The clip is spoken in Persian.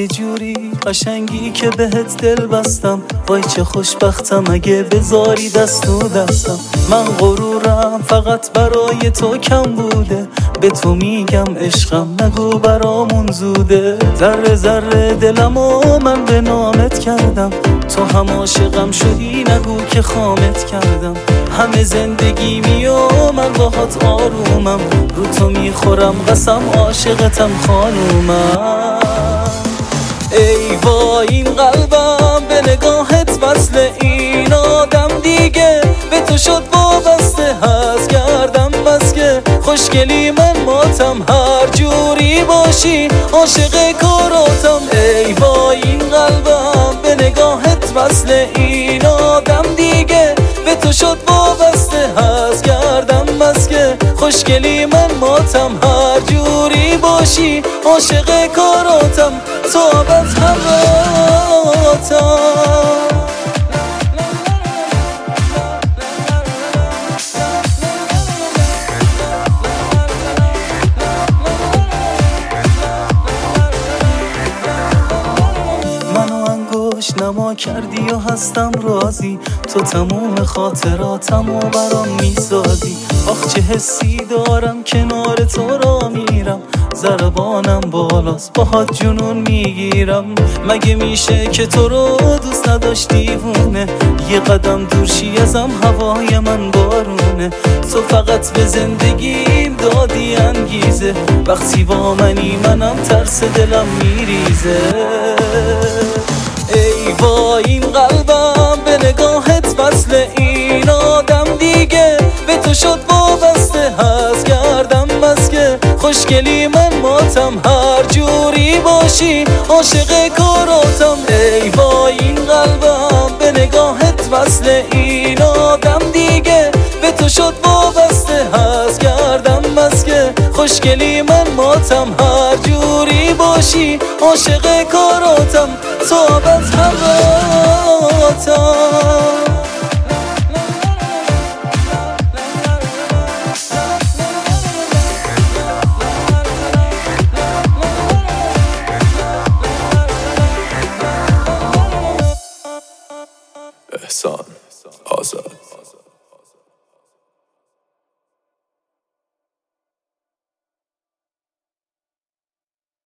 یه جوری قشنگی که بهت دل بستم. وای چه خوشبختم اگه بذاری دست و دستم. من غرورم فقط برای تو کم بوده، به تو میگم عشقم نگو برامون زوده. ذره ذره دلمو من به نامت کردم، تو هم عاشقم شدی نگو که خامت کردم. همه زندگیمی و من باهات آرومم، رو تو میخورم قسم عاشقتم خانومم. ای وای این قلبم به نگاهت وصل، این آدم دیگه به تو شد وابسته. هست کردم بس که خوشگلی من ماتم، هر جوری باشی عاشق کاراتم. ای وای این قلبم به نگاهت وصل، این آدم دیگه به تو شد وابسته. هست کردم بس که خوشگلی من ماتم، هر جوری باشی عاشق کاراتم. تو ابد همراهتم. نما کردی و هستم راضی، تو تموم خاطراتمو برام میسازی. آخ چه حسی دارم کنار تو را میرم، ضربانم بالاست باهات جنون میگیرم. مگه میشه که تو رو دوست نداشت دیوونه، یه قدم دور شی ازم هوای من بارونه. تو فقط به زندگیم دادی انگیزه، وقتی با منی منم ترس دلم میریزه. ای وای این قلبم به نگاهت وصل، این آدم دیگه به تو شد وابسته. هست کردم بس که خوشگلی من ماتم، هر جوری باشی عاشق کاراتم. ای وای این قلبم به نگاهت وصل، این آدم دیگه به تو شد وابسته. هست کردم بس که خوشگلی من ماتم، هر جوری باشی عاشق کاراتم. تو ابد همراهتم.